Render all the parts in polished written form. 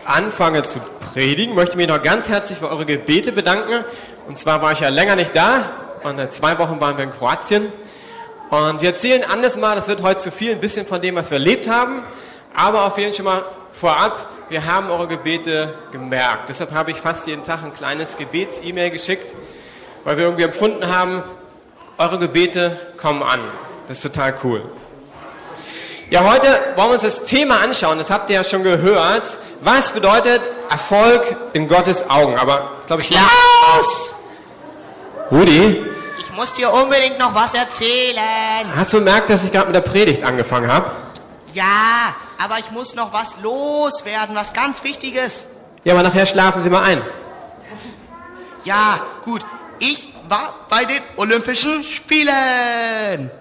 anfange zu predigen, möchte ich mich noch ganz herzlich für eure Gebete bedanken. Und zwar war ich ja länger nicht da. Und 2 Wochen waren wir in Kroatien. Und wir erzählen anders mal, das wird heute zu viel, ein bisschen von dem, was wir erlebt haben. Aber auf jeden Fall schon mal vorab, wir haben eure Gebete gemerkt. Deshalb habe ich fast jeden Tag ein kleines Gebets-E-Mail geschickt, weil wir irgendwie empfunden haben, eure Gebete kommen an. Das ist total cool. Ja, heute wollen wir uns das Thema anschauen, das habt ihr ja schon gehört. Was bedeutet Erfolg in Gottes Augen? Aber ich glaube, Klaus! Rudi? Ich muss dir unbedingt noch was erzählen. Hast du bemerkt, dass ich gerade mit der Predigt angefangen habe? Ja, aber ich muss noch was loswerden, was ganz Wichtiges. Ja, aber nachher schlafen Sie mal ein. Ja, gut. Ich war bei den Olympischen Spielen.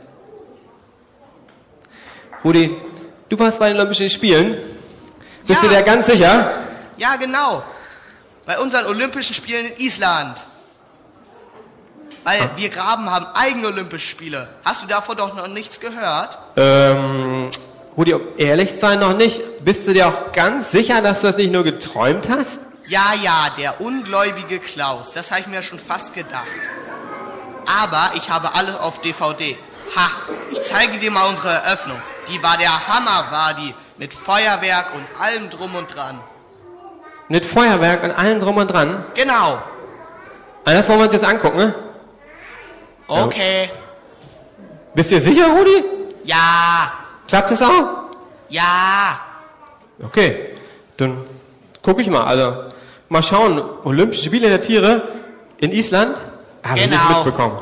Rudi, du warst bei den Olympischen Spielen? Bist Ja. du dir ganz sicher? Ja, genau. Bei unseren Olympischen Spielen in Island. Weil wir Graben haben eigene Olympische Spiele. Hast du davon doch noch nichts gehört? Rudi, um ehrlich zu sein, noch nicht. Bist du dir auch ganz sicher, dass du das nicht nur geträumt hast? Ja, der ungläubige Klaus. Das habe ich mir schon fast gedacht. Aber ich habe alles auf DVD. Ha, ich zeige dir mal unsere Eröffnung. Die war der Hammer, war die. Mit Feuerwerk und allem drum und dran. Mit Feuerwerk und allem drum und dran? Genau. Das wollen wir uns jetzt angucken, ne? Okay. Bist du dir sicher, Rudi? Ja. Klappt das auch? Ja. Okay, dann gucke ich mal. Also, mal schauen. Olympische Spiele der Tiere in Island? Habe ich nicht Genau. mitbekommen.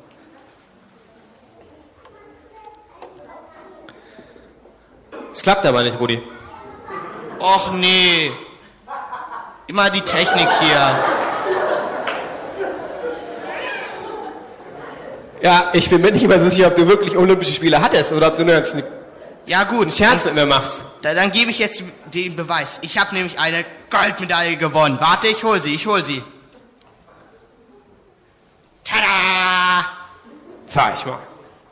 Es klappt aber nicht, Rudi. Och nee. Immer die Technik hier. Ja, ich bin mir nicht mehr so sicher, ob du wirklich Olympische Spiele hattest oder ob du nur jetzt einen Ja gut, Scherz mit mir machst. dann gebe ich jetzt den Beweis. Ich habe nämlich eine Goldmedaille gewonnen. Warte, ich hol sie. Tada! Zeig mal.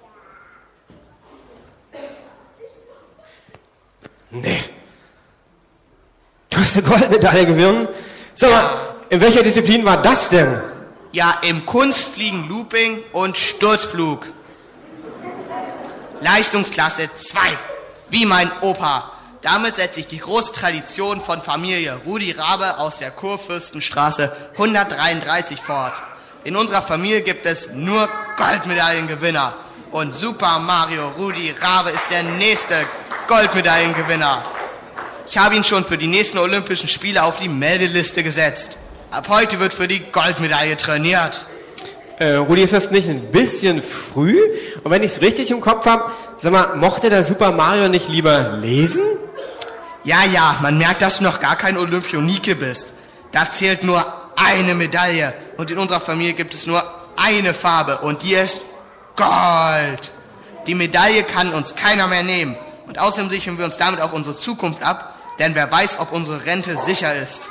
Nee. Du hast eine Goldmedaille gewonnen? Sag mal, in welcher Disziplin war das denn? Ja, im Kunstfliegen, Looping und Sturzflug. Leistungsklasse 2. Wie mein Opa. Damit setzt sich die große Tradition von Familie Rudi Rabe aus der Kurfürstenstraße 133 fort. In unserer Familie gibt es nur Goldmedaillengewinner. Und Super Mario Rudi Rabe ist der nächste Goldmedaillengewinner. Ich habe ihn schon für die nächsten Olympischen Spiele auf die Meldeliste gesetzt. Ab heute wird für die Goldmedaille trainiert. Rudi, ist das nicht ein bisschen früh? Und wenn ich es richtig im Kopf habe, sag mal, mochte der Super Mario nicht lieber lesen? Ja, man merkt, dass du noch gar kein Olympionike bist. Da zählt nur eine Medaille. Und in unserer Familie gibt es nur eine Farbe. Und die ist Gold. Die Medaille kann uns keiner mehr nehmen. Und außerdem sichern wir uns damit auch unsere Zukunft ab. Denn wer weiß, ob unsere Rente sicher ist.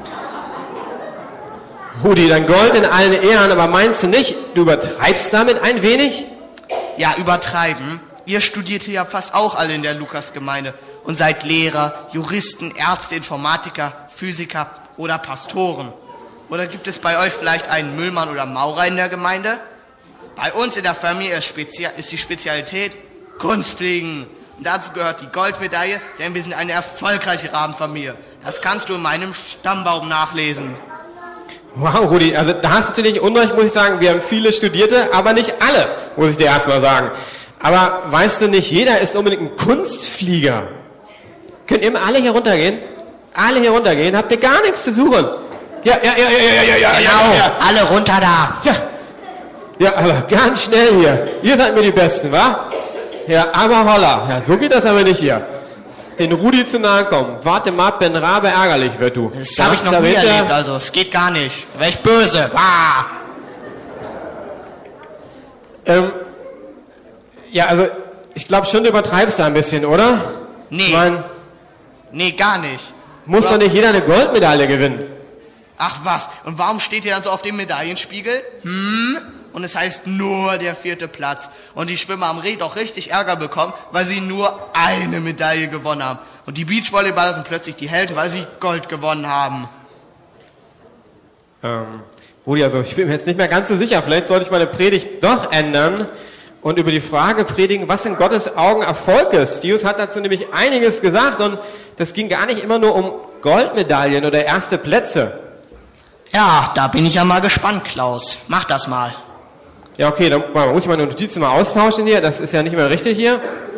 Rudi, dein Gold in allen Ehren, aber meinst du nicht, du übertreibst damit ein wenig? Ja, übertreiben. Ihr studiert hier ja fast auch alle in der Lukasgemeinde und seid Lehrer, Juristen, Ärzte, Informatiker, Physiker oder Pastoren. Oder gibt es bei euch vielleicht einen Müllmann oder Maurer in der Gemeinde? Bei uns in der Familie ist die Spezialität Kunstfliegen. Und dazu gehört die Goldmedaille, denn wir sind eine erfolgreiche Rabenfamilie. Das kannst du in meinem Stammbaum nachlesen. Wow, Rudi, also da hast du natürlich Unrecht, muss ich sagen. Wir haben viele Studierte, aber nicht alle, muss ich dir erstmal sagen. Aber weißt du nicht, jeder ist unbedingt ein Kunstflieger. Könnt ihr alle hier runtergehen? Alle hier runtergehen, habt ihr gar nichts zu suchen. Ja. Genau, alle runter da. Ja, aber ganz schnell hier. Ihr seid mir die Besten, wa? Ja, aber holla. Ja, so geht das aber nicht hier. Den Rudi zu nahe kommen. Warte mal, ab, wenn Rabe ärgerlich wird, du. Das habe ich noch nie erlebt, also es geht gar nicht. Wäre ich böse. Ah. Ja, also ich glaube schon, du übertreibst da ein bisschen, oder? Nee. Ich mein, Nee, gar nicht. muss doch nicht jeder eine Goldmedaille gewinnen. Ach was, und warum steht ihr dann so auf dem Medaillenspiegel? Und es heißt nur der 4. Platz. Und die Schwimmer haben doch richtig Ärger bekommen, weil sie nur eine Medaille gewonnen haben. Und die Beachvolleyballer sind plötzlich die Helden, weil sie Gold gewonnen haben. Rudi, also ich bin mir jetzt nicht mehr ganz so sicher. Vielleicht sollte ich meine Predigt doch ändern und über die Frage predigen, was in Gottes Augen Erfolg ist. Jesus hat dazu nämlich einiges gesagt und das ging gar nicht immer nur um Goldmedaillen oder erste Plätze. Ja, da bin ich ja mal gespannt, Klaus. Mach das mal. Ja, okay, dann muss ich meine Notizen mal austauschen hier. Das ist ja nicht mehr richtig hier.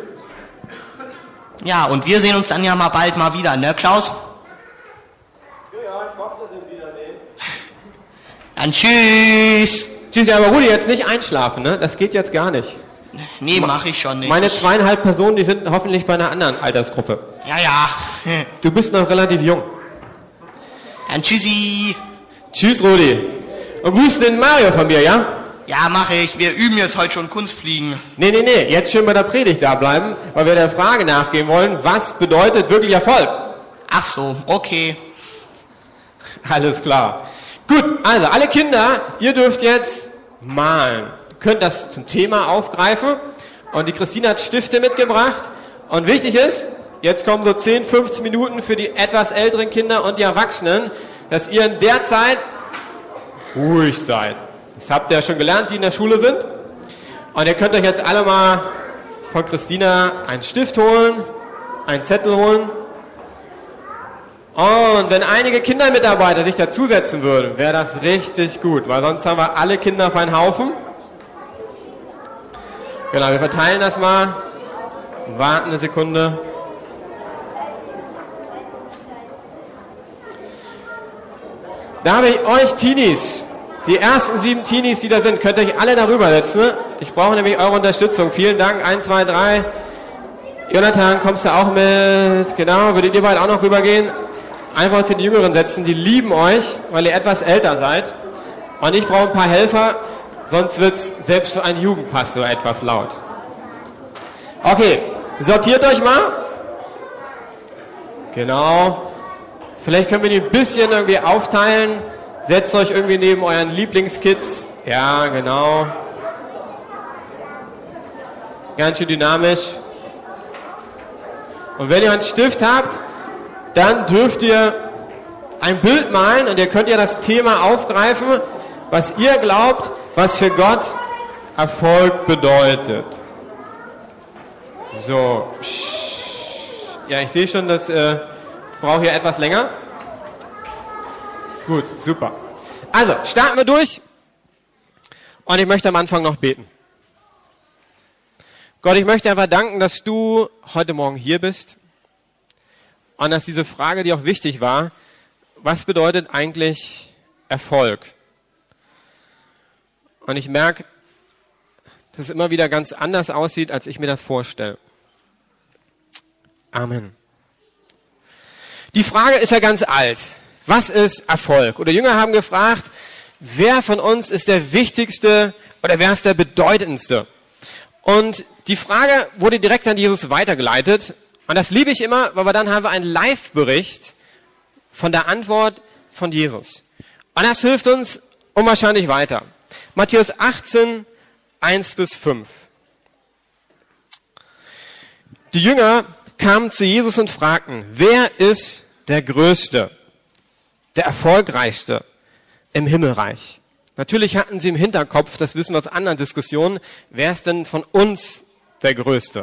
Ja, und wir sehen uns dann ja mal bald mal wieder, ne, Klaus? Ja, ich hoffe, dass wir uns wiedersehen. Dann tschüss. Tschüss, ja, aber Rudi, jetzt nicht einschlafen, ne? Das geht jetzt gar nicht. Nee, mach ich schon nicht. Meine 2,5 Personen, die sind hoffentlich bei einer anderen Altersgruppe. Ja. Du bist noch relativ jung. Dann tschüssi. Tschüss, Rudi. Und grüß den Mario von mir, ja? Ja, mach ich. Wir üben jetzt heute schon Kunstfliegen. Nee. Jetzt schön bei der Predigt da bleiben, weil wir der Frage nachgehen wollen, was bedeutet wirklich Erfolg? Ach so, okay. Alles klar. Gut, also alle Kinder, ihr dürft jetzt malen. Ihr könnt das zum Thema aufgreifen und die Christine hat Stifte mitgebracht. Und wichtig ist, jetzt kommen so 10, 15 Minuten für die etwas älteren Kinder und die Erwachsenen, dass ihr in der Zeit ruhig seid. Das habt ihr ja schon gelernt, die in der Schule sind. Und ihr könnt euch jetzt alle mal von Christina einen Stift holen, einen Zettel holen. Und wenn einige Kindermitarbeiter sich dazusetzen würden, wäre das richtig gut, weil sonst haben wir alle Kinder auf einen Haufen. Genau, wir verteilen das mal. Warten eine Sekunde. Da habe ich euch Teenies, die ersten 7 Teenies, die da sind, könnt ihr euch alle darüber setzen. Ich brauche nämlich eure Unterstützung. Vielen Dank. 1, 2, 3. Jonathan, kommst du auch mit? Genau, würdet ihr beide auch noch rübergehen? Einfach zu den Jüngeren setzen, die lieben euch, weil ihr etwas älter seid. Und ich brauche ein paar Helfer, sonst wird es selbst für einen Jugendpastor etwas laut. Okay, sortiert euch mal. Genau. Vielleicht können wir die ein bisschen irgendwie aufteilen. Setzt euch irgendwie neben euren Lieblingskids. Ja, genau. Ganz schön dynamisch. Und wenn ihr einen Stift habt, dann dürft ihr ein Bild malen und ihr könnt ja das Thema aufgreifen, was ihr glaubt, was für Gott Erfolg bedeutet. So. Ja, ich sehe schon, das braucht hier etwas länger. Gut, super. Also, starten wir durch. Und ich möchte am Anfang noch beten. Gott, ich möchte einfach danken, dass du heute Morgen hier bist. Und dass diese Frage, die auch wichtig war, was bedeutet eigentlich Erfolg? Und ich merke, dass es immer wieder ganz anders aussieht, als ich mir das vorstelle. Amen. Die Frage ist ja ganz alt. Was ist Erfolg? Oder Jünger haben gefragt, wer von uns ist der Wichtigste oder wer ist der Bedeutendste? Und die Frage wurde direkt an Jesus weitergeleitet. Und das liebe ich immer, weil dann haben wir einen Live-Bericht von der Antwort von Jesus. Und das hilft uns unwahrscheinlich weiter. Matthäus 18, 1-5. Die Jünger kamen zu Jesus und fragten, wer ist der Größte, der Erfolgreichste im Himmelreich? Natürlich hatten sie im Hinterkopf, das wissen wir aus anderen Diskussionen, wer ist denn von uns der Größte?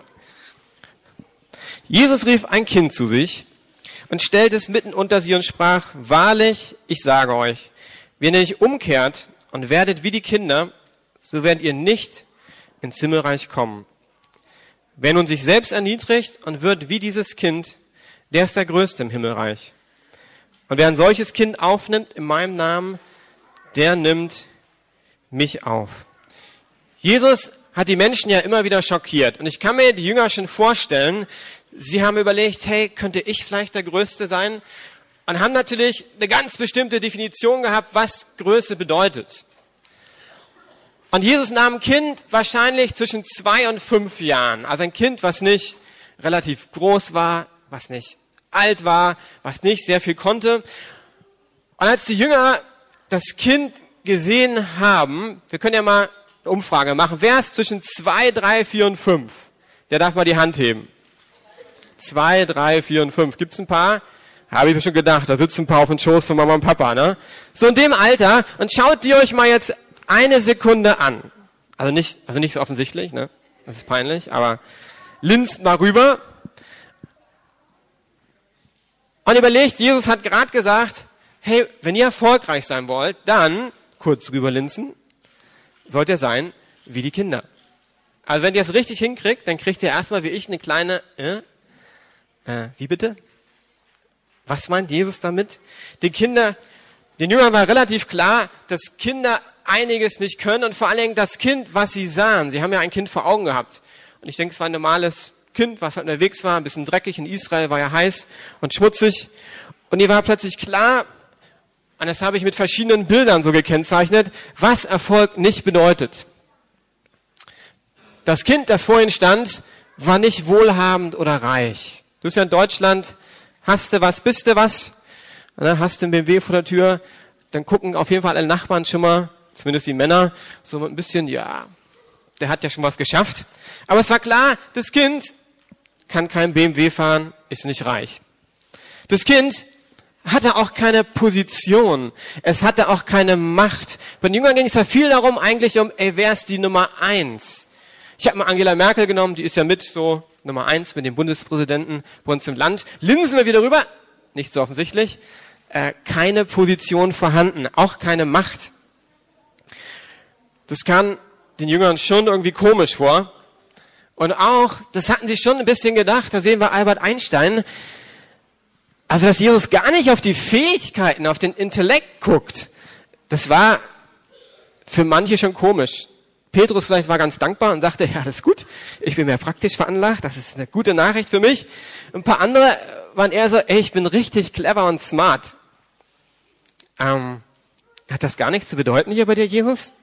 Jesus rief ein Kind zu sich und stellte es mitten unter sie und sprach, wahrlich, ich sage euch, wenn ihr nicht umkehrt und werdet wie die Kinder, so werdet ihr nicht ins Himmelreich kommen. Wer nun sich selbst erniedrigt und wird wie dieses Kind, der ist der Größte im Himmelreich. Und wer ein solches Kind aufnimmt in meinem Namen, der nimmt mich auf. Jesus hat die Menschen ja immer wieder schockiert. Und ich kann mir die Jünger schon vorstellen, sie haben überlegt, hey, könnte ich vielleicht der Größte sein? Und haben natürlich eine ganz bestimmte Definition gehabt, was Größe bedeutet. Und Jesus nahm ein Kind wahrscheinlich zwischen 2 und 5 Jahren. Also ein Kind, was nicht relativ groß war, was nicht alt war, was nicht sehr viel konnte. Und als die Jünger das Kind gesehen haben, wir können ja mal eine Umfrage machen, wer ist zwischen 2, 3, 4 und 5? Der darf mal die Hand heben. 2, 3, 4 und 5. Gibt's ein paar? Habe ich mir schon gedacht, da sitzen ein paar auf dem Schoß von Mama und Papa, ne? So in dem Alter, und schaut die euch mal jetzt eine Sekunde an. Also nicht so offensichtlich, ne? Das ist peinlich, aber linst mal rüber. Und überlegt, Jesus hat gerade gesagt, hey, wenn ihr erfolgreich sein wollt, dann, kurz rüberlinsen, sollt ihr sein wie die Kinder. Also wenn ihr es richtig hinkriegt, dann kriegt ihr erstmal wie ich eine kleine, wie bitte? Was meint Jesus damit? Den Jüngern war relativ klar, dass Kinder einiges nicht können und vor allen Dingen das Kind, was sie sahen. Sie haben ja ein Kind vor Augen gehabt. Und ich denke, es war ein normales Kind, was halt unterwegs war, ein bisschen dreckig. In Israel war ja heiß und schmutzig. Und ihr war plötzlich klar, und das habe ich mit verschiedenen Bildern so gekennzeichnet, was Erfolg nicht bedeutet. Das Kind, das vor ihnen stand, war nicht wohlhabend oder reich. Du bist ja in Deutschland, hast du was, bist du was, hast du einen BMW vor der Tür, dann gucken auf jeden Fall alle Nachbarn schon mal, zumindest die Männer, so ein bisschen, ja, der hat ja schon was geschafft. Aber es war klar, das Kind kann kein BMW fahren, ist nicht reich. Das Kind hatte auch keine Position, es hatte auch keine Macht. Bei den Jüngern ging es ja viel darum, eigentlich wer ist die Nummer 1? Ich habe mal Angela Merkel genommen, die ist ja mit so Nummer 1 mit dem Bundespräsidenten bei uns im Land. Linsen wir wieder rüber, nicht so offensichtlich, keine Position vorhanden, auch keine Macht. Das kam den Jüngern schon irgendwie komisch vor. Und auch, das hatten sie schon ein bisschen gedacht, da sehen wir Albert Einstein, also dass Jesus gar nicht auf die Fähigkeiten, auf den Intellekt guckt, das war für manche schon komisch. Petrus vielleicht war ganz dankbar und sagte, ja, das ist gut, ich bin mehr praktisch veranlagt, das ist eine gute Nachricht für mich. Ein paar andere waren eher so, ich bin richtig clever und smart. Hat das gar nichts zu bedeuten hier bei dir, Jesus?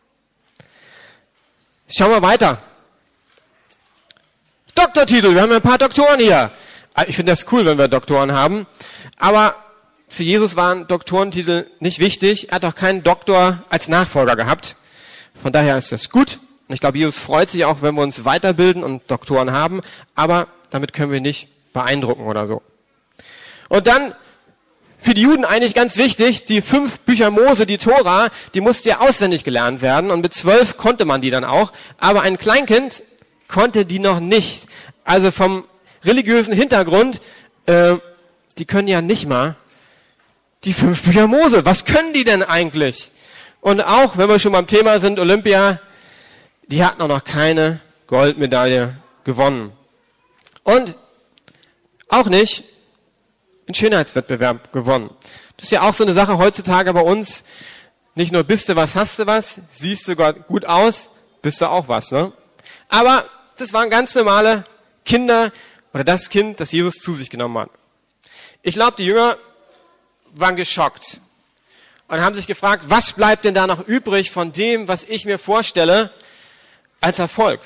Schauen wir weiter. Doktortitel, wir haben ja ein paar Doktoren hier. Ich finde das cool, wenn wir Doktoren haben, aber für Jesus waren Doktorentitel nicht wichtig, er hat auch keinen Doktor als Nachfolger gehabt. Von daher ist das gut. Und ich glaube, Jesus freut sich auch, wenn wir uns weiterbilden und Doktoren haben. Aber damit können wir nicht beeindrucken oder so. Und dann, für die Juden eigentlich ganz wichtig, die 5 Bücher Mose, die Tora, die musste ja auswendig gelernt werden. Und mit 12 konnte man die dann auch. Aber ein Kleinkind konnte die noch nicht. Also vom religiösen Hintergrund, die können ja nicht mal die 5 Bücher Mose. Was können die denn eigentlich? Und auch, wenn wir schon beim Thema sind, Olympia, die hatten auch noch keine Goldmedaille gewonnen. Und auch nicht einen Schönheitswettbewerb gewonnen. Das ist ja auch so eine Sache heutzutage bei uns. Nicht nur bist du was, hast du was, siehst du gut aus, bist du auch was, ne? Aber das waren ganz normale Kinder oder das Kind, das Jesus zu sich genommen hat. Ich glaube, die Jünger waren geschockt. Und haben sich gefragt, was bleibt denn da noch übrig von dem, was ich mir vorstelle, als Erfolg?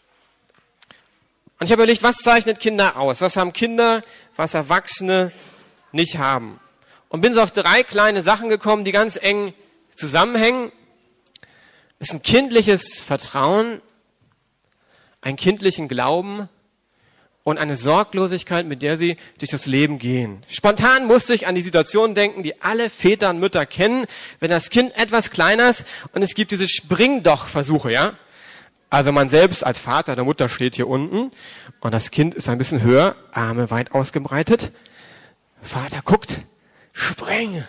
Und ich habe überlegt, was zeichnet Kinder aus? Was haben Kinder, was Erwachsene nicht haben? Und bin so auf 3 kleine Sachen gekommen, die ganz eng zusammenhängen. Es ist ein kindliches Vertrauen, einen kindlichen Glauben und eine Sorglosigkeit, mit der sie durch das Leben gehen. Spontan musste ich an die Situation denken, die alle Väter und Mütter kennen, wenn das Kind etwas kleiner ist und es gibt diese Springdoch-Versuche, ja? Also man selbst als Vater der Mutter steht hier unten und das Kind ist ein bisschen höher, Arme weit ausgebreitet. Vater guckt, spring.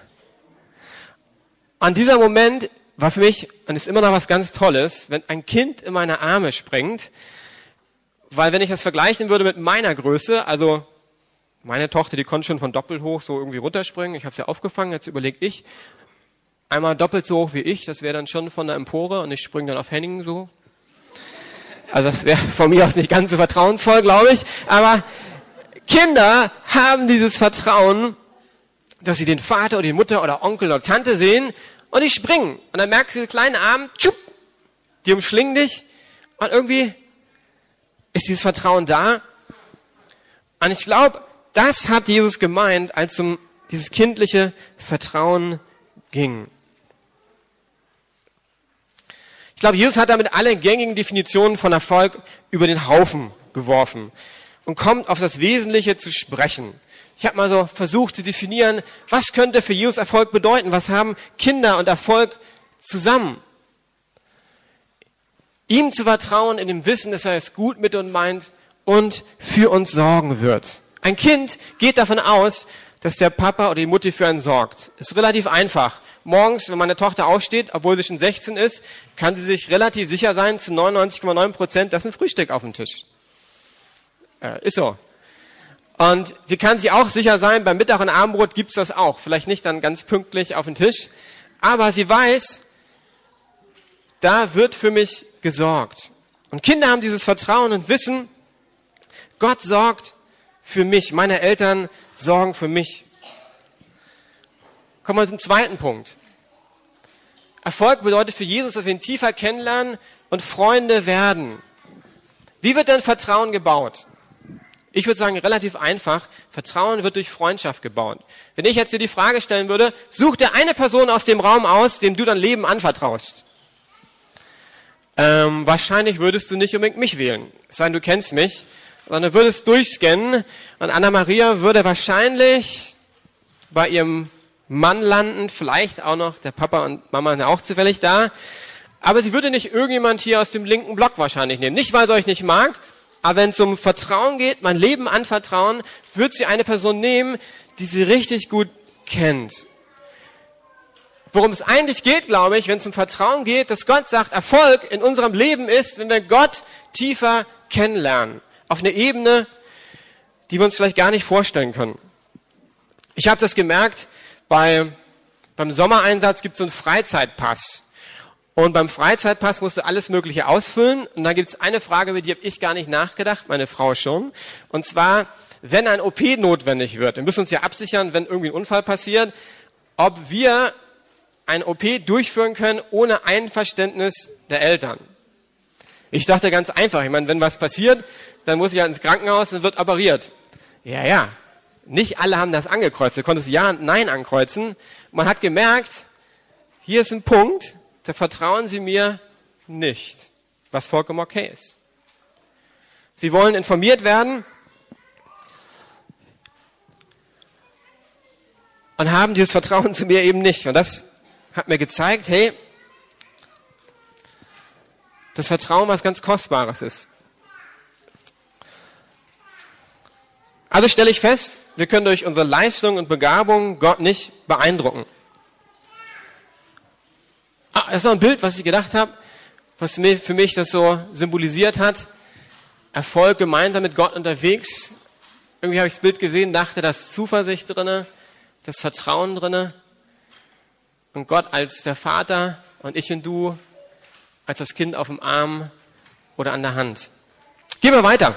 Und dieser Moment war für mich, und ist immer noch was ganz Tolles, wenn ein Kind in meine Arme springt. Weil wenn ich das vergleichen würde mit meiner Größe, also meine Tochter, die konnte schon von doppelt hoch so irgendwie runterspringen. Ich habe sie aufgefangen, jetzt überlege ich, einmal doppelt so hoch wie ich, das wäre dann schon von der Empore und ich springe dann auf Henning so. Also das wäre von mir aus nicht ganz so vertrauensvoll, glaube ich. Aber Kinder haben dieses Vertrauen, dass sie den Vater oder die Mutter oder Onkel oder Tante sehen und die springen. Und dann merkst du diese kleinen Arme, tschupp, die umschlingen dich und irgendwie ist dieses Vertrauen da? Und ich glaube, das hat Jesus gemeint, als um dieses kindliche Vertrauen ging. Ich glaube, Jesus hat damit alle gängigen Definitionen von Erfolg über den Haufen geworfen. und kommt auf das Wesentliche zu sprechen. Ich habe mal so versucht zu definieren, was könnte für Jesus Erfolg bedeuten? Was haben Kinder und Erfolg zusammen? Ihm zu vertrauen in dem Wissen, dass er es gut mit uns meint und für uns sorgen wird. Ein Kind geht davon aus, dass der Papa oder die Mutti für einen sorgt. Ist relativ einfach. Morgens, wenn meine Tochter aufsteht, obwohl sie schon 16 ist, kann sie sich relativ sicher sein, zu 99,9%, dass ein Frühstück auf dem Tisch. Ist so. Und sie kann sich auch sicher sein, beim Mittag- und Abendbrot gibt's das auch. Vielleicht nicht dann ganz pünktlich auf den Tisch. Aber sie weiß, da wird für mich gesorgt. Und Kinder haben dieses Vertrauen und wissen, Gott sorgt für mich. Meine Eltern sorgen für mich. Kommen wir zum zweiten Punkt. Erfolg bedeutet für Jesus, dass wir ihn tiefer kennenlernen und Freunde werden. Wie wird denn Vertrauen gebaut? Ich würde sagen, relativ einfach. Vertrauen wird durch Freundschaft gebaut. Wenn ich jetzt dir die Frage stellen würde, such dir eine Person aus dem Raum aus, dem du dein Leben anvertraust. Wahrscheinlich würdest du nicht unbedingt mich wählen. Es sei denn, du kennst mich. Sondern würdest durchscannen und Anna-Maria würde wahrscheinlich bei ihrem Mann landen, vielleicht auch noch, der Papa und Mama sind auch zufällig da. Aber sie würde nicht irgendjemand hier aus dem linken Block wahrscheinlich nehmen. Nicht, weil sie euch nicht mag, aber wenn es um Vertrauen geht, mein Leben anvertrauen, wird sie eine Person nehmen, die sie richtig gut kennt. Worum es eigentlich geht, glaube ich, wenn es um Vertrauen geht, dass Gott sagt, Erfolg in unserem Leben ist, wenn wir Gott tiefer kennenlernen. Auf eine Ebene, die wir uns vielleicht gar nicht vorstellen können. Ich habe das gemerkt, beim Sommereinsatz gibt es so einen Freizeitpass. Und beim Freizeitpass musst du alles Mögliche ausfüllen. Und da gibt es eine Frage, über die habe ich gar nicht nachgedacht, meine Frau schon. Und zwar, wenn ein OP notwendig wird, wir müssen uns ja absichern, wenn irgendwie ein Unfall passiert, ob wir ein OP durchführen können ohne Einverständnis der Eltern. Ich dachte ganz einfach, ich meine, wenn was passiert, dann muss ich ja ins Krankenhaus und wird operiert. Ja, nicht alle haben das angekreuzt. Du konntest Ja und Nein ankreuzen. Man hat gemerkt, hier ist ein Punkt, da vertrauen sie mir nicht, was vollkommen okay ist. Sie wollen informiert werden und haben dieses Vertrauen zu mir eben nicht. Und das hat mir gezeigt, hey, das Vertrauen was ganz Kostbares ist. Also stelle ich fest, wir können durch unsere Leistung und Begabung Gott nicht beeindrucken. Das ist noch ein Bild, was ich gedacht habe, was für mich das so symbolisiert hat. Erfolg gemeinsam mit Gott unterwegs. Irgendwie habe ich das Bild gesehen, dachte, da ist Zuversicht drinne, das Vertrauen drinne. Und Gott als der Vater und ich und du als das Kind auf dem Arm oder an der Hand. Gehen wir weiter.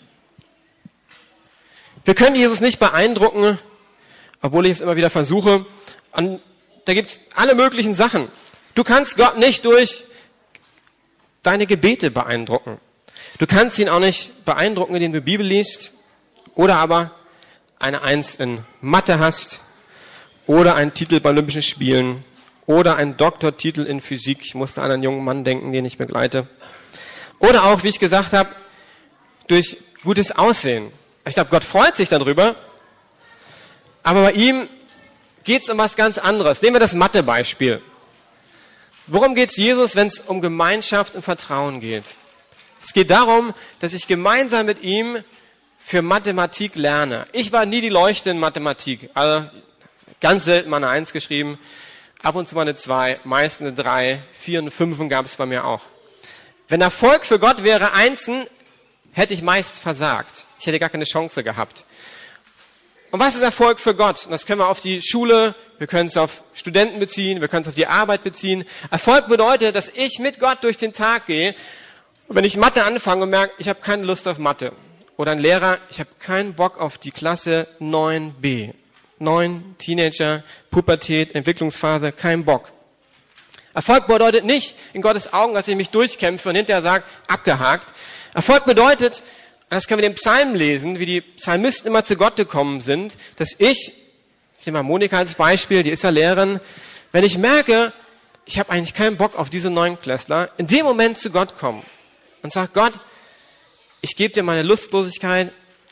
Wir können Jesus nicht beeindrucken, obwohl ich es immer wieder versuche. Und da gibt es alle möglichen Sachen. Du kannst Gott nicht durch deine Gebete beeindrucken. Du kannst ihn auch nicht beeindrucken, indem du Bibel liest oder aber eine 1 in Mathe hast oder einen Titel bei Olympischen Spielen oder einen Doktortitel in Physik. Ich musste an einen jungen Mann denken, den ich begleite. Oder auch, wie ich gesagt habe, durch gutes Aussehen. Ich glaube, Gott freut sich darüber, aber bei ihm geht es um was ganz anderes. Nehmen wir das Mathe-Beispiel. Worum geht es Jesus, wenn es um Gemeinschaft und Vertrauen geht? Es geht darum, dass ich gemeinsam mit ihm für Mathematik lerne. Ich war nie die Leuchte in Mathematik. Also ganz selten mal eine 1 geschrieben, ab und zu mal eine 2, meist eine 3, 4 und 5 gab es bei mir auch. Wenn Erfolg für Gott wäre Einsen, hätte ich meist versagt. Ich hätte gar keine Chance gehabt. Und was ist Erfolg für Gott? Und das können wir auf die Schule, wir können es auf Studenten beziehen, wir können es auf die Arbeit beziehen. Erfolg bedeutet, dass ich mit Gott durch den Tag gehe. Und wenn ich Mathe anfange und merke, ich habe keine Lust auf Mathe. Oder ein Lehrer, ich habe keinen Bock auf die Klasse 9b. 9, Teenager, Pubertät, Entwicklungsphase, kein Bock. Erfolg bedeutet nicht in Gottes Augen, dass ich mich durchkämpfe und hinterher sage, abgehakt. Erfolg bedeutet, das können wir in den Psalmen lesen, wie die Psalmisten immer zu Gott gekommen sind, dass ich nehme mal Monika als Beispiel, die ist ja Lehrerin, wenn ich merke, ich habe eigentlich keinen Bock auf diese Neunklässler, in dem Moment zu Gott kommen und sage, Gott, ich gebe dir meine Lustlosigkeit,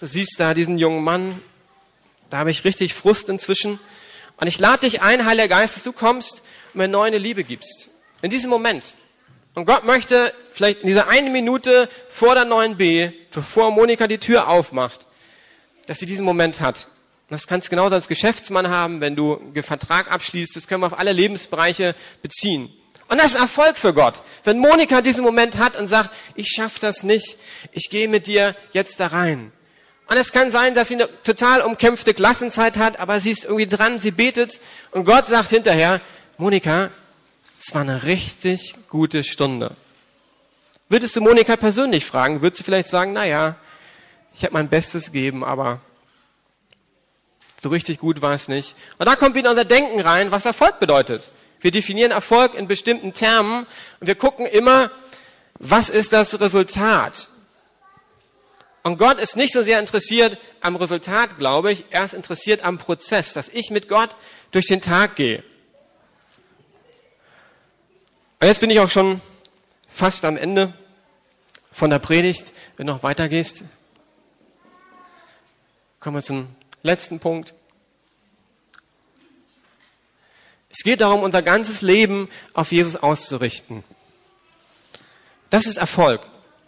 Du siehst da diesen jungen Mann, da habe ich richtig Frust inzwischen. Und ich lade dich ein, Heiliger Geist, dass du kommst und mir neue Liebe gibst. In diesem Moment. Und Gott möchte vielleicht in dieser 1 Minute vor der 9b, bevor Monika die Tür aufmacht, dass sie diesen Moment hat. Und das kannst du genauso als Geschäftsmann haben, wenn du einen Vertrag abschließt. Das können wir auf alle Lebensbereiche beziehen. Und das ist Erfolg für Gott. Wenn Monika diesen Moment hat und sagt, ich schaffe das nicht, ich gehe mit dir jetzt da rein. Und es kann sein, dass sie eine total umkämpfte Klassenzeit hat, aber sie ist irgendwie dran, sie betet und Gott sagt hinterher, Monika, es war eine richtig gute Stunde. Würdest du Monika persönlich fragen, würdest du vielleicht sagen, naja, ich habe mein Bestes gegeben, aber so richtig gut war es nicht. Und da kommt wieder unser Denken rein, was Erfolg bedeutet. Wir definieren Erfolg in bestimmten Termen und wir gucken immer, was ist das Resultat? Und Gott ist nicht so sehr interessiert am Resultat, glaube ich. Er ist interessiert am Prozess, dass ich mit Gott durch den Tag gehe. Und jetzt bin ich auch schon fast am Ende von der Predigt. Wenn du noch weitergehst, kommen wir zum letzten Punkt. Es geht darum, unser ganzes Leben auf Jesus auszurichten. Das ist Erfolg.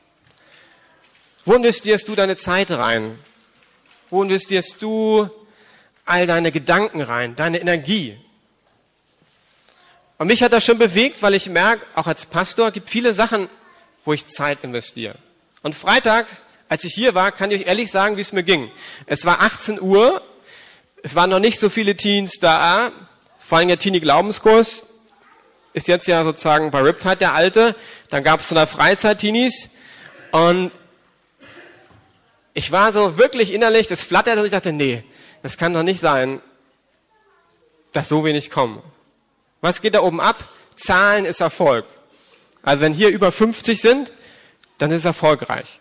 Wo investierst du deine Zeit rein? Wo investierst du all deine Gedanken rein, deine Energie? Und mich hat das schon bewegt, weil ich merke, auch als Pastor, gibt viele Sachen, wo ich Zeit investiere. Und Freitag, als ich hier war, kann ich euch ehrlich sagen, wie es mir ging. Es war 18 Uhr, es waren noch nicht so viele Teens da, vor allem der Teenie-Glaubenskurs ist jetzt ja sozusagen bei Riptide der Alte. Dann gab es so eine Freizeit-Teenies und ich war so wirklich innerlich, das flatterte und ich dachte, nee, das kann doch nicht sein, dass so wenig kommen. Was geht da oben ab? Zahlen ist Erfolg. Also wenn hier über 50 sind, dann ist es erfolgreich.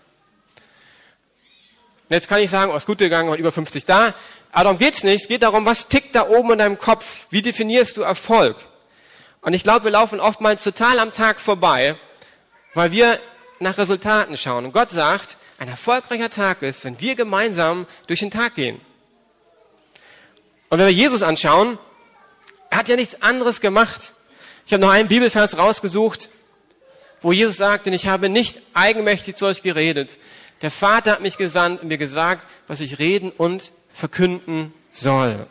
Und jetzt kann ich sagen, oh, ist gut gegangen, und über 50 da. Aber darum geht's nicht. Es geht darum, was tickt da oben in deinem Kopf? Wie definierst du Erfolg? Und ich glaube, wir laufen oftmals total am Tag vorbei, weil wir nach Resultaten schauen. Und Gott sagt, ein erfolgreicher Tag ist, wenn wir gemeinsam durch den Tag gehen. Und wenn wir Jesus anschauen, er hat ja nichts anderes gemacht. Ich habe noch einen Bibelvers rausgesucht, wo Jesus sagt, denn ich habe nicht eigenmächtig zu euch geredet. Der Vater hat mich gesandt und mir gesagt, was ich reden und verkünden soll.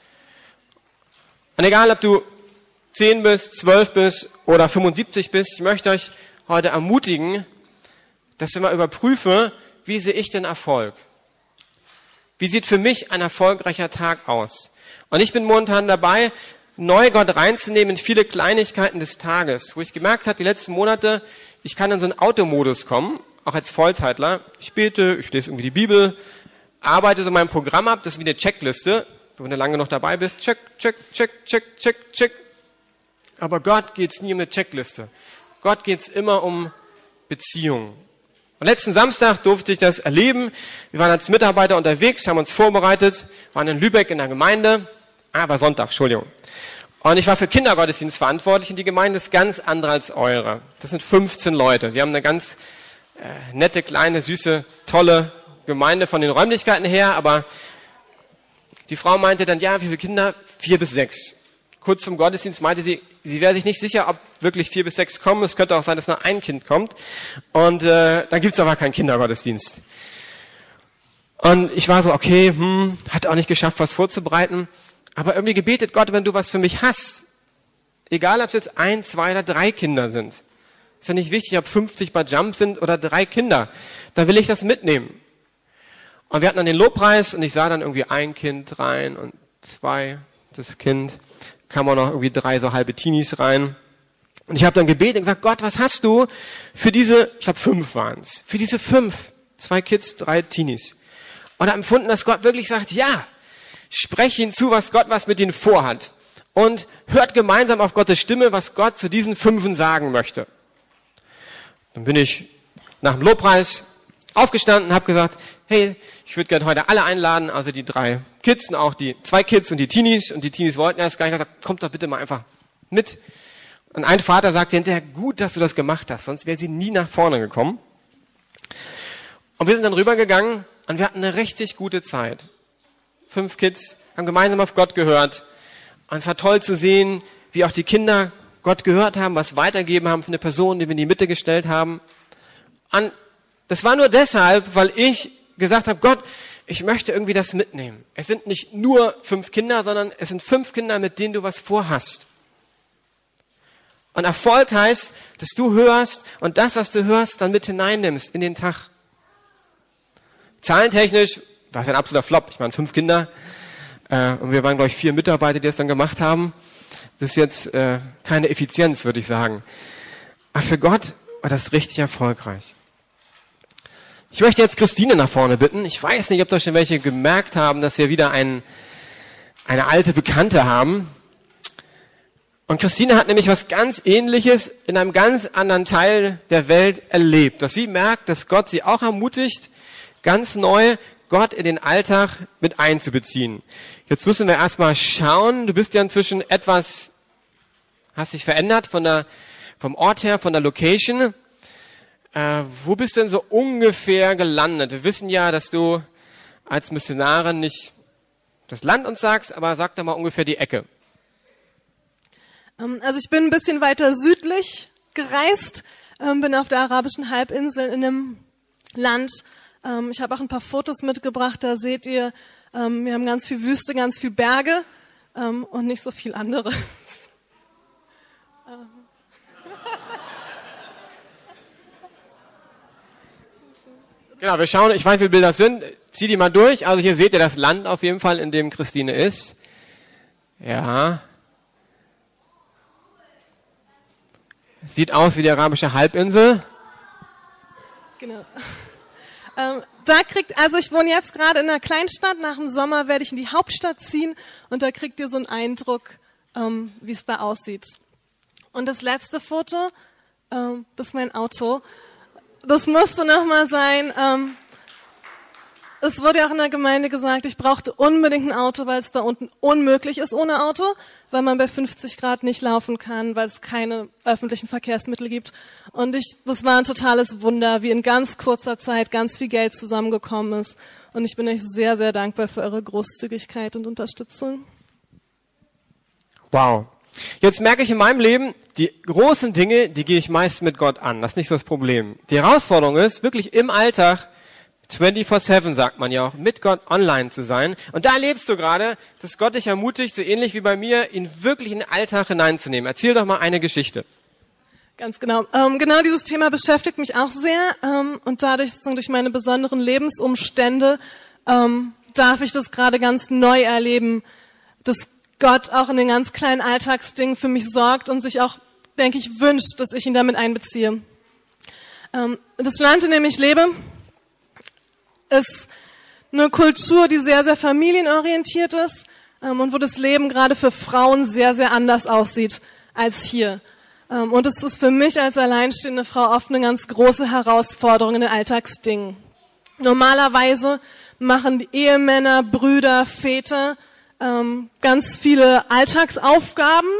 Und egal, ob du 10 bist, 12 bist oder 75 bist, ich möchte euch heute ermutigen, dass wir mal überprüfen, wie sehe ich denn Erfolg? Wie sieht für mich ein erfolgreicher Tag aus? Und ich bin momentan dabei, neu Gott reinzunehmen in viele Kleinigkeiten des Tages, wo ich gemerkt habe, die letzten Monate, ich kann in so einen Automodus kommen, auch als Vollzeitler. Ich bete, ich lese irgendwie die Bibel, arbeite so mein Programm ab, das ist wie eine Checkliste. Wenn du lange noch dabei bist, check, check, check, check, check, check. Aber Gott geht's nie um eine Checkliste. Gott geht's immer um Beziehungen. Und letzten Samstag durfte ich das erleben. Wir waren als Mitarbeiter unterwegs, haben uns vorbereitet, waren in Lübeck in der Gemeinde. War Sonntag, Entschuldigung. Und ich war für Kindergottesdienst verantwortlich und die Gemeinde ist ganz andere als eure. Das sind 15 Leute. Sie haben eine ganz nette, kleine, süße, tolle Gemeinde von den Räumlichkeiten her, aber die Frau meinte dann, ja, wie viele Kinder? 4 bis 6. Kurz zum Gottesdienst meinte sie, sie wäre sich nicht sicher, ob wirklich 4 bis 6 kommen. Es könnte auch sein, dass nur ein Kind kommt. Und dann gibt's aber keinen Kindergottesdienst. Und ich war so, okay, hat auch nicht geschafft, was vorzubereiten. Aber irgendwie gebetet Gott, wenn du was für mich hast. Egal, ob es jetzt 1, 2 oder 3 Kinder sind. Ist ja nicht wichtig, ob 50 bei Jump sind oder 3 Kinder. Da will ich das mitnehmen. Und wir hatten dann den Lobpreis und ich sah dann irgendwie ein Kind rein und 2, das Kind, kam auch noch irgendwie 3 so halbe Teenies rein. Und ich habe dann gebetet und gesagt, Gott, was hast du für diese, ich glaube 5 waren es, für diese 5, 2 Kids, 3 Teenies. Und habe empfunden, dass Gott wirklich sagt, ja, sprech ihnen zu, was Gott was mit ihnen vorhat. Und hört gemeinsam auf Gottes Stimme, was Gott zu diesen 5 sagen möchte. Dann bin ich nach dem Lobpreis aufgestanden und habe gesagt, hey, ich würde gerne heute alle einladen, also die 3 Kids und auch die 2 Kids und die Teenies. Und die Teenies wollten erst gar nicht, gesagt, kommt doch bitte mal einfach mit. Und ein Vater sagte hinterher, gut, dass du das gemacht hast, sonst wäre sie nie nach vorne gekommen. Und wir sind dann rübergegangen und wir hatten eine richtig gute Zeit. 5 Kids haben gemeinsam auf Gott gehört. Und es war toll zu sehen, wie auch die Kinder Gott gehört haben, was weitergeben haben von der Person, die wir in die Mitte gestellt haben. Und das war nur deshalb, weil ich gesagt habe, Gott, ich möchte irgendwie das mitnehmen. Es sind nicht nur 5 Kinder, sondern es sind 5 Kinder, mit denen du was vorhast. Und Erfolg heißt, dass du hörst und das, was du hörst, dann mit hineinnimmst in den Tag. Zahlentechnisch war es ein absoluter Flop. Ich meine, 5 Kinder und wir waren, glaube ich, 4 Mitarbeiter, die das dann gemacht haben. Das ist jetzt keine Effizienz, würde ich sagen. Aber für Gott war das richtig erfolgreich. Ich möchte jetzt Christine nach vorne bitten. Ich weiß nicht, ob da schon welche gemerkt haben, dass wir wieder eine alte Bekannte haben. Und Christine hat nämlich was ganz Ähnliches in einem ganz anderen Teil der Welt erlebt. Dass sie merkt, dass Gott sie auch ermutigt, ganz neu Gott in den Alltag mit einzubeziehen. Jetzt müssen wir erstmal schauen. Du bist ja inzwischen hast dich verändert vom Ort her, von der Location. Wo bist du denn so ungefähr gelandet? Wir wissen ja, dass du als Missionarin nicht das Land uns sagst, aber sag doch mal ungefähr die Ecke. Also ich bin ein bisschen weiter südlich gereist, bin auf der arabischen Halbinsel in einem Land. Ich habe auch ein paar Fotos mitgebracht, da seht ihr, wir haben ganz viel Wüste, ganz viel Berge und nicht so viel anderes. Genau, wir schauen, ich weiß, wie viele Bilder das sind. Zieh die mal durch. Also hier seht ihr das Land auf jeden Fall, in dem Christine ist. Ja. Sieht aus wie die arabische Halbinsel. Genau. Ich wohne jetzt gerade in einer Kleinstadt. Nach dem Sommer werde ich in die Hauptstadt ziehen und da kriegt ihr so einen Eindruck, wie es da aussieht. Und das letzte Foto, das ist mein Auto. Das musste nochmal sein. Es wurde ja auch in der Gemeinde gesagt, ich brauchte unbedingt ein Auto, weil es da unten unmöglich ist ohne Auto, weil man bei 50 Grad nicht laufen kann, weil es keine öffentlichen Verkehrsmittel gibt. Und das war ein totales Wunder, wie in ganz kurzer Zeit ganz viel Geld zusammengekommen ist. Und ich bin euch sehr, sehr dankbar für eure Großzügigkeit und Unterstützung. Wow. Jetzt merke ich in meinem Leben, die großen Dinge, die gehe ich meist mit Gott an. Das ist nicht so das Problem. Die Herausforderung ist, wirklich im Alltag 24/7, sagt man ja auch, mit Gott online zu sein. Und da erlebst du gerade, dass Gott dich ermutigt, so ähnlich wie bei mir, ihn wirklich in den Alltag hineinzunehmen. Erzähl doch mal eine Geschichte. Ganz genau. Genau dieses Thema beschäftigt mich auch sehr. Und dadurch, durch meine besonderen Lebensumstände, darf ich das gerade ganz neu erleben, dass Gott auch in den ganz kleinen Alltagsdingen für mich sorgt und sich auch, denke ich, wünscht, dass ich ihn damit einbeziehe. Das Land, in dem ich lebe, ist eine Kultur, die sehr, sehr familienorientiert ist und wo das Leben gerade für Frauen sehr, sehr anders aussieht als hier. Und es ist für mich als alleinstehende Frau oft eine ganz große Herausforderung in den Alltagsdingen. Normalerweise machen die Ehemänner, Brüder, Väter ganz viele Alltagsaufgaben.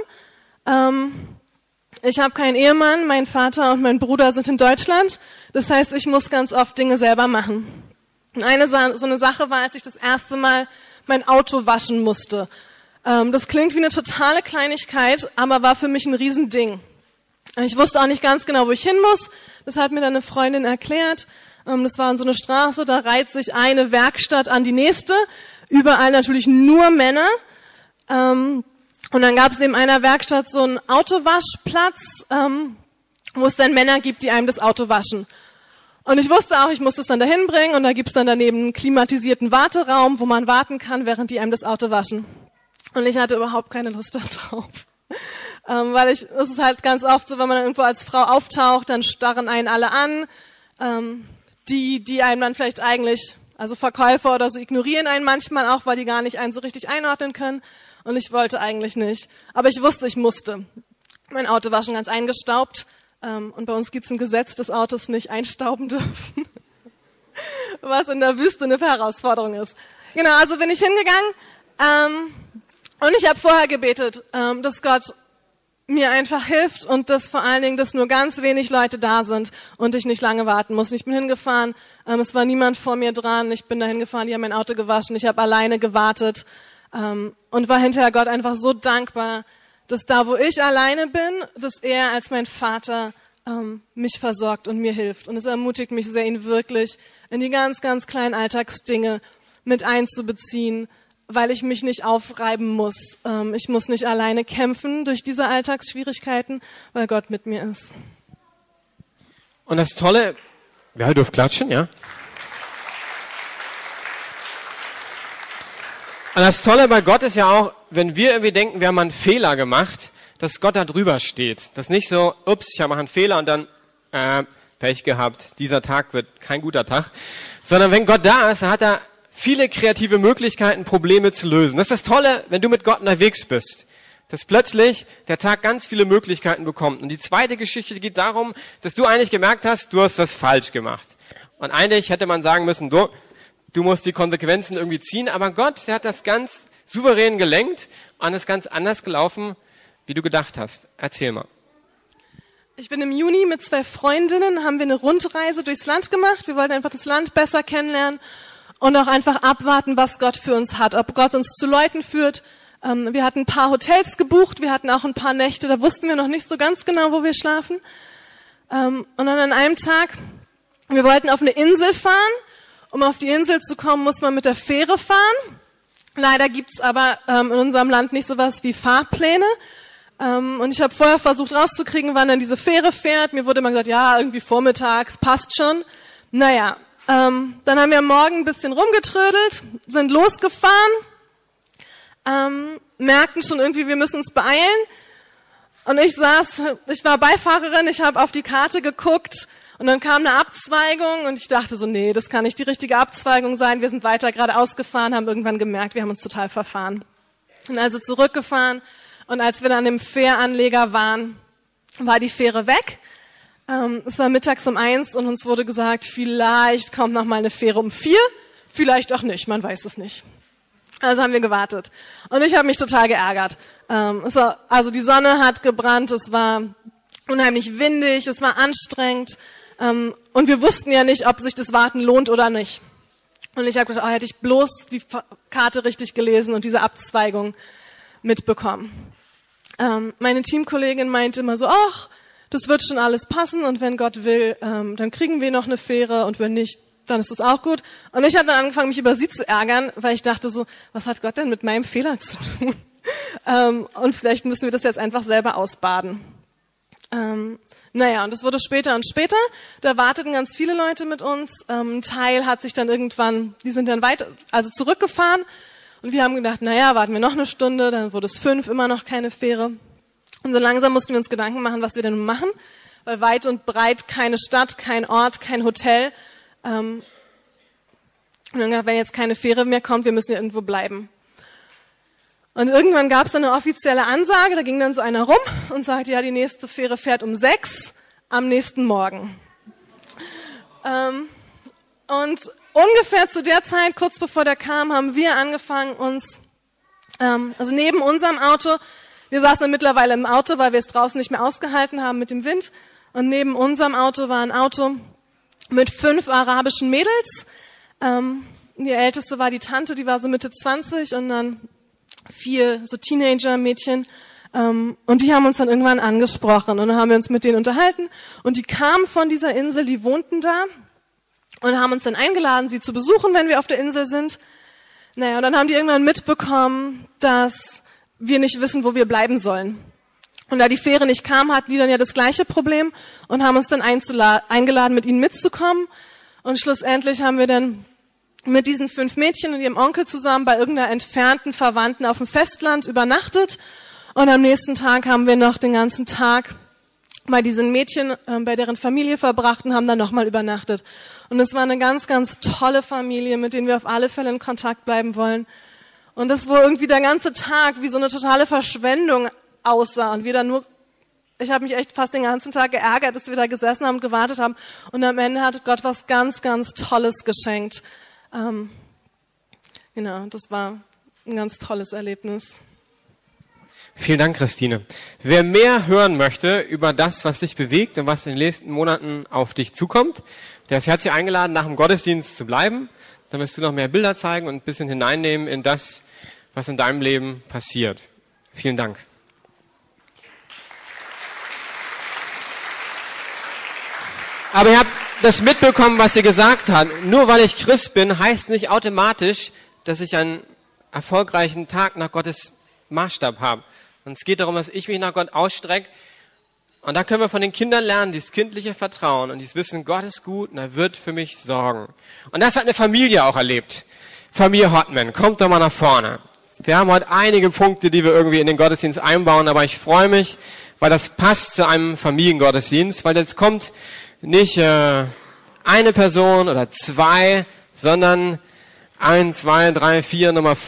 Ich habe keinen Ehemann, mein Vater und mein Bruder sind in Deutschland. Das heißt, ich muss ganz oft Dinge selber machen. So eine Sache war, als ich das erste Mal mein Auto waschen musste. Das klingt wie eine totale Kleinigkeit, aber war für mich ein Riesending. Ich wusste auch nicht ganz genau, wo ich hin muss. Das hat mir dann eine Freundin erklärt. Das war so eine Straße, da reiht sich eine Werkstatt an die nächste. Überall natürlich nur Männer. Und dann gab es neben einer Werkstatt so einen Autowaschplatz, wo es dann Männer gibt, die einem das Auto waschen. Und ich wusste auch, ich muss das dann dahin bringen und da gibt's dann daneben einen klimatisierten Warteraum, wo man warten kann, während die einem das Auto waschen. Und ich hatte überhaupt keine Lust darauf. Es ist halt ganz oft so, wenn man dann irgendwo als Frau auftaucht, dann starren einen alle an. Die einem dann vielleicht eigentlich, also Verkäufer oder so, ignorieren einen manchmal auch, weil die gar nicht einen so richtig einordnen können. Und ich wollte eigentlich nicht. Aber ich wusste, ich musste. Mein Auto war schon ganz eingestaubt. Und bei uns gibt es ein Gesetz, dass Autos nicht einstauben dürfen. Was in der Wüste eine Herausforderung ist. Genau, also bin ich hingegangen. Und ich habe vorher gebetet, dass Gott mir einfach hilft und dass vor allen Dingen, dass nur ganz wenig Leute da sind und ich nicht lange warten muss. Ich bin hingefahren, Es war niemand vor mir dran. Ich bin dahin gefahren, die haben mein Auto gewaschen. Ich habe alleine gewartet und war hinterher Gott einfach so dankbar, dass da, wo ich alleine bin, dass er als mein Vater mich versorgt und mir hilft. Und es ermutigt mich sehr, ihn wirklich in die ganz, ganz kleinen Alltagsdinge mit einzubeziehen, weil ich mich nicht aufreiben muss. Ich muss nicht alleine kämpfen durch diese Alltagsschwierigkeiten, weil Gott mit mir ist. Und das Tolle, ja, ihr dürft klatschen, ja. Und das Tolle bei Gott ist ja auch, wenn wir irgendwie denken, wir haben einen Fehler gemacht, dass Gott da drüber steht. Das ist nicht so, ups, ich mache einen Fehler und dann Pech gehabt, dieser Tag wird kein guter Tag. Sondern wenn Gott da ist, dann hat er viele kreative Möglichkeiten, Probleme zu lösen. Das ist das Tolle, wenn du mit Gott unterwegs bist, dass plötzlich der Tag ganz viele Möglichkeiten bekommt. Und die zweite Geschichte geht darum, dass du eigentlich gemerkt hast, du hast was falsch gemacht. Und eigentlich hätte man sagen müssen, du musst die Konsequenzen irgendwie ziehen. Aber Gott, der hat das ganz souverän gelenkt und ist ganz anders gelaufen, wie du gedacht hast. Erzähl mal. Ich bin im Juni mit 2 Freundinnen, haben wir eine Rundreise durchs Land gemacht. Wir wollten einfach das Land besser kennenlernen und auch einfach abwarten, was Gott für uns hat, ob Gott uns zu Leuten führt. Wir hatten ein paar Hotels gebucht, wir hatten auch ein paar Nächte, da wussten wir noch nicht so ganz genau, wo wir schlafen. Und dann an einem Tag, wir wollten auf eine Insel fahren. Um auf die Insel zu kommen, muss man mit der Fähre fahren. Leider gibt's aber in unserem Land nicht sowas wie Fahrpläne. Und ich habe vorher versucht rauszukriegen, wann dann diese Fähre fährt. Mir wurde immer gesagt, ja, irgendwie vormittags, passt schon. Naja, dann haben wir am Morgen ein bisschen rumgetrödelt, sind losgefahren, merkten schon irgendwie, wir müssen uns beeilen. Und ich war Beifahrerin, ich habe auf die Karte geguckt und dann kam eine Abzweigung und ich dachte so, nee, das kann nicht die richtige Abzweigung sein. Wir sind weiter geradeaus gefahren, haben irgendwann gemerkt, wir haben uns total verfahren. Und also zurückgefahren und als wir dann im Fähranleger waren, war die Fähre weg. Es war mittags um 1 und uns wurde gesagt, vielleicht kommt noch mal eine Fähre um 4, vielleicht auch nicht, man weiß es nicht. Also haben wir gewartet. Und ich habe mich total geärgert. Also die Sonne hat gebrannt, es war unheimlich windig, es war anstrengend. Und wir wussten ja nicht, ob sich das Warten lohnt oder nicht. Und ich habe gedacht, hätte ich bloß die Karte richtig gelesen und diese Abzweigung mitbekommen. Meine Teamkollegin meinte immer so, ach, das wird schon alles passen und wenn Gott will, dann kriegen wir noch eine Fähre und wenn nicht, dann ist das auch gut. Und ich habe dann angefangen, mich über sie zu ärgern, weil ich dachte so, was hat Gott denn mit meinem Fehler zu tun? Und vielleicht müssen wir das jetzt einfach selber ausbaden. Naja, und es wurde später und später. Da warteten ganz viele Leute mit uns. Ein Teil hat sich dann irgendwann, die sind dann zurückgefahren. Und wir haben gedacht, naja, warten wir noch eine Stunde, dann wurde es 5, immer noch keine Fähre. Und so langsam mussten wir uns Gedanken machen, was wir denn machen. Weil weit und breit keine Stadt, kein Ort, kein Hotel. Und dann gedacht, wenn jetzt keine Fähre mehr kommt, wir müssen ja irgendwo bleiben. Und irgendwann gab es dann eine offizielle Ansage, da ging dann so einer rum und sagte, ja, die nächste Fähre fährt um 6 am nächsten Morgen. Und ungefähr zu der Zeit, kurz bevor der kam, haben wir angefangen, also neben unserem Auto, wir saßen dann mittlerweile im Auto, weil wir es draußen nicht mehr ausgehalten haben mit dem Wind, und neben unserem Auto war ein Auto mit 5 arabischen Mädels. Die älteste war die Tante, die war so Mitte 20 und dann 4 so Teenager-Mädchen. Und die haben uns dann irgendwann angesprochen und dann haben wir uns mit denen unterhalten. Und die kamen von dieser Insel, die wohnten da und haben uns dann eingeladen, sie zu besuchen, wenn wir auf der Insel sind. Naja, und dann haben die irgendwann mitbekommen, dass wir nicht wissen, wo wir bleiben sollen. Und da die Fähre nicht kam, hatten die dann ja das gleiche Problem und haben uns dann eingeladen, mit ihnen mitzukommen. Und schlussendlich haben wir dann mit diesen 5 Mädchen und ihrem Onkel zusammen bei irgendeiner entfernten Verwandten auf dem Festland übernachtet. Und am nächsten Tag haben wir noch den ganzen Tag bei diesen Mädchen, bei deren Familie verbracht und haben dann nochmal übernachtet. Und es war eine ganz, ganz tolle Familie, mit denen wir auf alle Fälle in Kontakt bleiben wollen. Und das, wo irgendwie der ganze Tag wie so eine totale Verschwendung aussah und wir dann nur, ich habe mich echt fast den ganzen Tag geärgert, dass wir da gesessen haben und gewartet haben. Und am Ende hat Gott was ganz, ganz Tolles geschenkt. Genau, das war ein ganz tolles Erlebnis. Vielen Dank, Christine. Wer mehr hören möchte über das, was dich bewegt und was in den nächsten Monaten auf dich zukommt, der ist herzlich eingeladen, nach dem Gottesdienst zu bleiben. Dann wirst du noch mehr Bilder zeigen und ein bisschen hineinnehmen in das, was in deinem Leben passiert. Vielen Dank. Aber ihr habt das mitbekommen, was sie gesagt hat. Nur weil ich Christ bin, heißt nicht automatisch, dass ich einen erfolgreichen Tag nach Gottes Maßstab habe. Und es geht darum, dass ich mich nach Gott ausstrecke. Und da können wir von den Kindern lernen, dieses kindliche Vertrauen und dieses Wissen, Gott ist gut und er wird für mich sorgen. Und das hat eine Familie auch erlebt. Familie Hotman, kommt doch mal nach vorne. Wir haben heute einige Punkte, die wir irgendwie in den Gottesdienst einbauen, aber ich freue mich, weil das passt zu einem Familiengottesdienst, weil jetzt kommt nicht eine Person oder zwei, sondern 1, 2, 3, 4, Nummer